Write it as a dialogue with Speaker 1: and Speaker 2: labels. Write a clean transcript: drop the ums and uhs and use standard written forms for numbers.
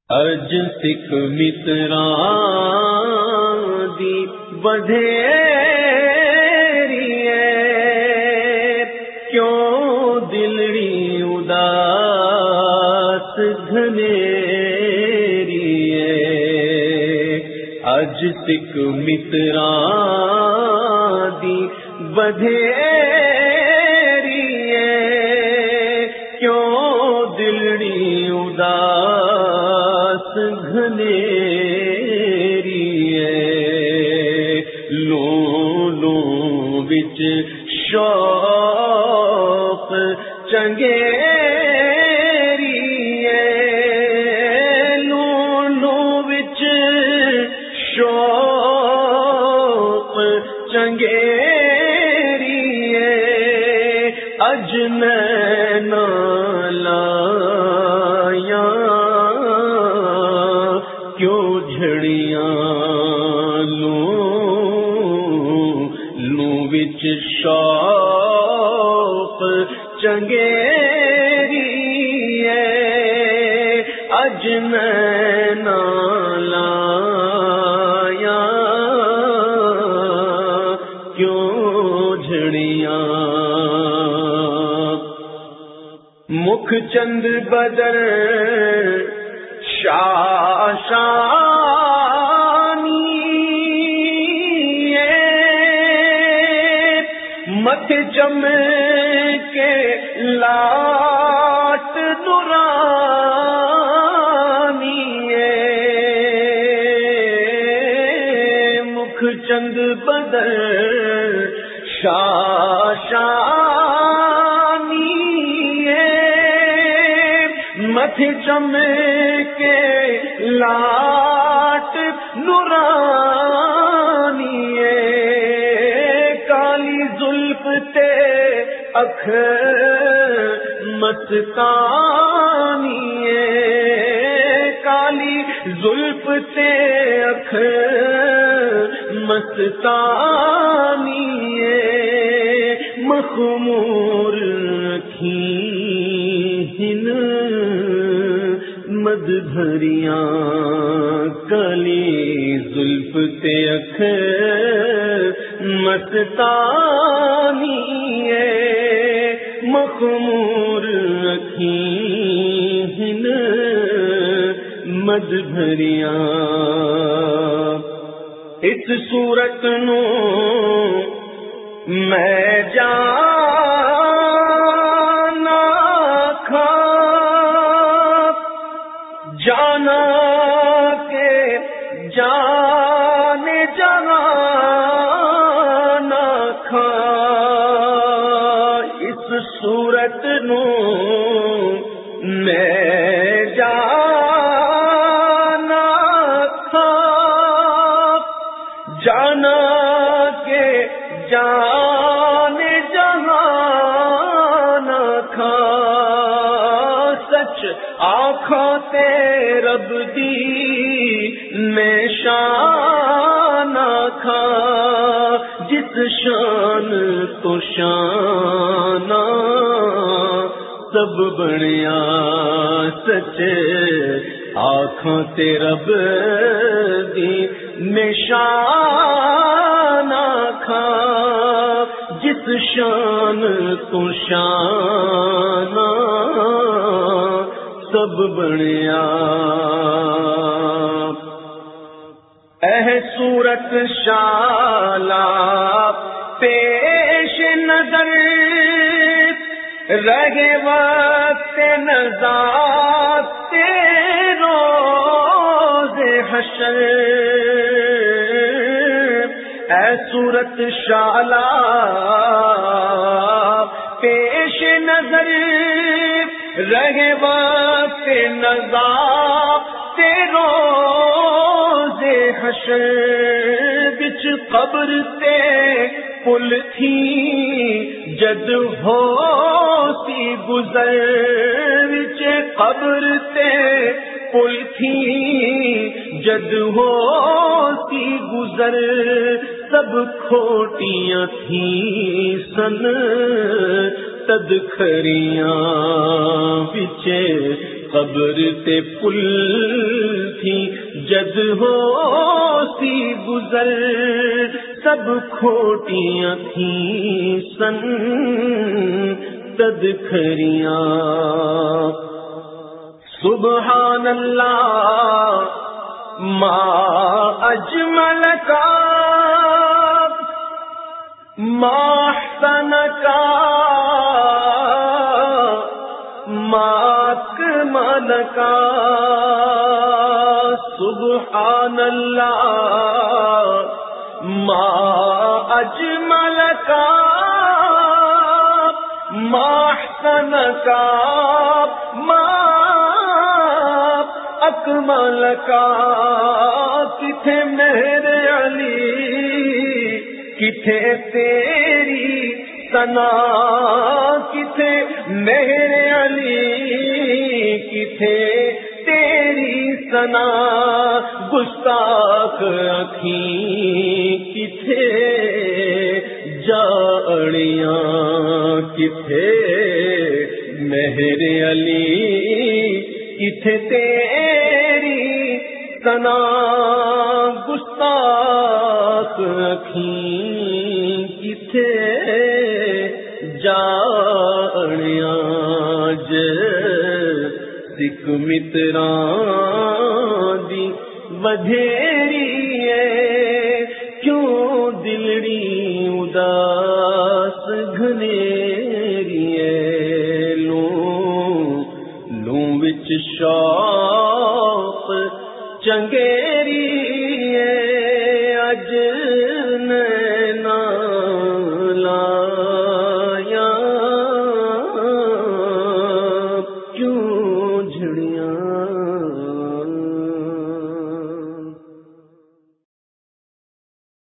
Speaker 1: اج سکھ متراں دی بدھیری ہے، کیوں دلڑی اداس گھنیری ہے۔ اج سکھ متراں دی بدھیری ہے، کیوں دلڑی اداس گھنیری ہے۔ لو لو وچ شوق چنگیری ہے، لو لو وچ شوق چنگیری ہے۔ اج نینا لایا کیوں جھڑیاں، لو لو وچ شوق چنگیری ہے۔ اج نینا لایا کیوں جھڑیاں، مکھ چند بدر شاشانی ہے، مت چم کے لاٹ نورانی ہے، مکھ چند بدر شاشانی ہے، مت چم کے لاٹ نورانی ہے۔ کالی زلف تے اکھ مستانی ہے، کالی زلف تے اکھ مستانی ہے۔ مخمور رکھیں مد بھریاں، کالی زلف تے اکھ مستانی ہے۔ مخمور رکھیں مد بھریاں، اس صورت نو میں جانا کھا، جانا کے جانے جہانا کھا، اس صورت نو میں جانا کھا، جانا کے جانے جہانا کھا۔ سچ آنکھوں تے رب دی میں شان کھا، جس شان تو شان سب بنیا، سچ آنکھوں تے رب دی میں شان کھا، جس شان تو شان سب بنیا۔ اہ صورت شالا پیش نظر، رہے وقت نزاع روز حشر۔ اے صورت شالا پیش نظر، رہے وقت نزاع روز حشر۔ بچ قبر تے پل تھی جد ہو سی گزر، بچ قبر تے پل تھی جد ہو سی گزر۔ سب کھوٹیاں تھی سن تد کھریاں، بچ قبر تے پل تھی جد ہو سی گزر سب کھوٹیاں تھیں سن تدکھریاں سبحان اللہ ما اجمل کا ما احسن کا ما اکمل کا سبحان اللہ ما اجمل کا ما احسن کا ما اکمل کا کتھے میرے علی کتھے تیری ثنا کتھے میرے علی کتھے تیری ثنا گستاخ اکھیں کتھے جاڑیاں کتھے میرے علی کتھے تیری ثنا گستاخ اکھیں کتھے جاڑیاں سکھ متراں دی بدھیری ہے کیوں دلڑی اداس گھنیری ہے لوں وچ شوق چنگیری ہے اج